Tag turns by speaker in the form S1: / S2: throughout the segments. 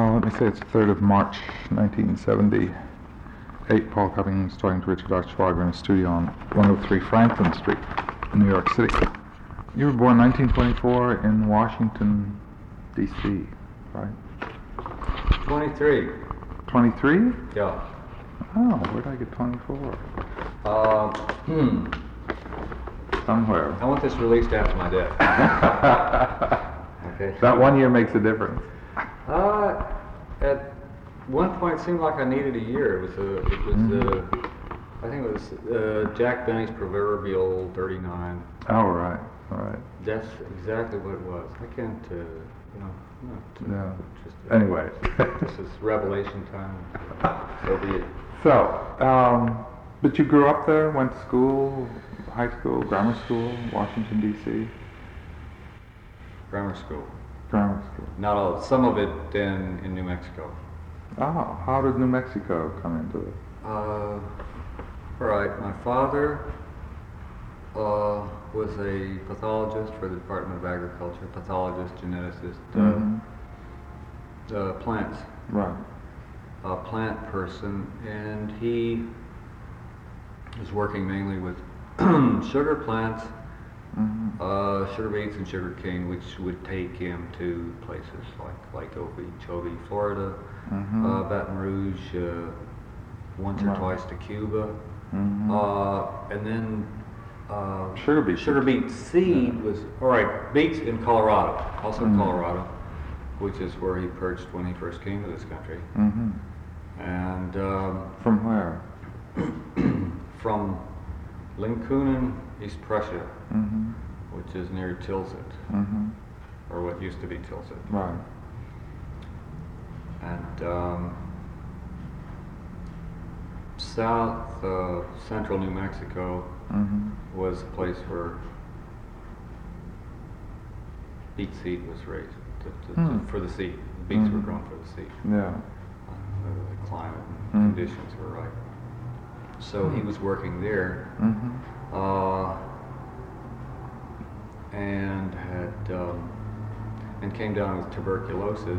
S1: Let me say it's the 3rd of March, 1978. Paul Cummings talking to Richard Archibald in a studio on 103 Franklin Street in New York City. You were born 1924 in Washington, D.C., right?
S2: 23.
S1: 23?
S2: Yeah.
S1: Oh, where did I get 24? Somewhere.
S2: I want this released after my death. Okay.
S1: That 1 year makes a difference.
S2: At one point, it seemed like I needed a year. I think it was Jack Benny's proverbial 39.
S1: Oh, right, right.
S2: That's exactly what it was. I can't,
S1: No. Anyway.
S2: This is revelation time. So be it.
S1: So, but you grew up there, went to school, high school, grammar school, Washington, D.C.?
S2: Grammar school.
S1: Grammar school.
S2: Not all. Some of it in New Mexico.
S1: Oh, how did New Mexico come into it?
S2: All right. My father was a pathologist for the Department of Agriculture, pathologist, geneticist, plants.
S1: Right.
S2: A plant person, and he was working mainly with sugar plants, sugar beets and sugar cane, which would take him to places like Okeechobee, Florida, Baton Rouge, once or twice to Cuba, and then sugar beet seed was beets in Colorado, also Colorado, which is where he perched when he first came to this country. And
S1: from where?
S2: From Linkönen, East Prussia, which is near Tilsit, or what used to be Tilsit.
S1: Right.
S2: And south central New Mexico was a place where beet seed was raised for the seed. The beets were grown for the seed.
S1: Yeah.
S2: The climate and conditions were right. So he was working there, and had and came down with tuberculosis.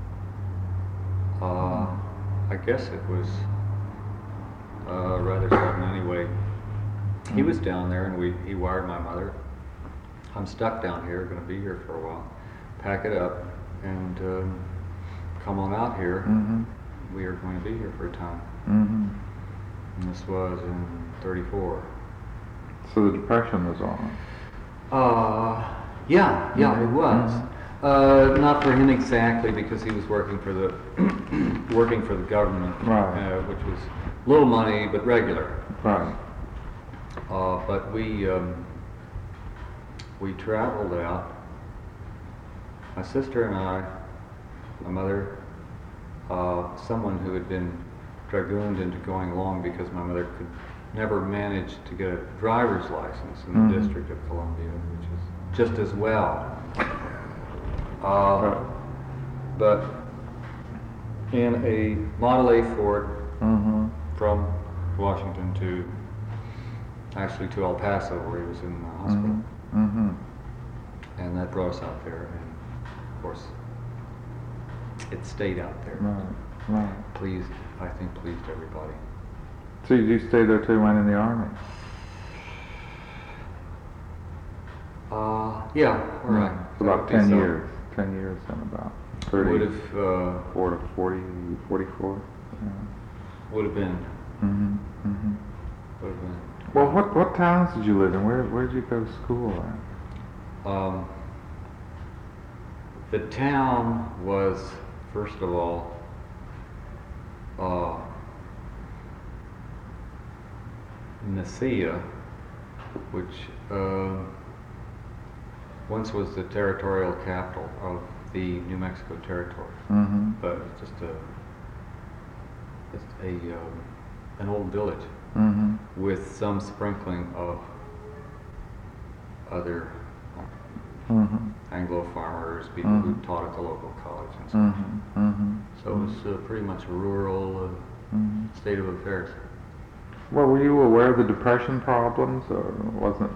S2: I guess it was rather sudden anyway. He was down there, and he wired my mother. I'm stuck down here, going to be here for a while. Pack it up and come on out here. We are going to be here for a time. And this was in 34.
S1: So the Depression was on.
S2: Yeah, it was. Not for him exactly, because he was working for the government, which was little money but regular.
S1: Right.
S2: But we traveled out. My sister and I, my mother, someone who had been dragooned into going along because my mother could never manage to get a driver's license in the District of Columbia, which is just as well. But in a Model A Ford from Washington to El Paso, where he was in the hospital. And that brought us out there, and of course it stayed out there.
S1: Right.
S2: I think pleased everybody.
S1: So you stay there till you went in the Army?
S2: Yeah, all right.
S1: About 10 years. 10 years then, about 30.
S2: Would have
S1: 40, 44.
S2: Would have been. Would have been.
S1: Well, what towns did you live in? Where did you go to school at?
S2: The town was, first of all, Nacia, which once was the territorial capital of the New Mexico Territory, but it's just an old village with some sprinkling of other Anglo farmers, people who taught at the local college and so on. So it was pretty much a rural state of affairs.
S1: Well, were you aware of the Depression problems, or wasn't it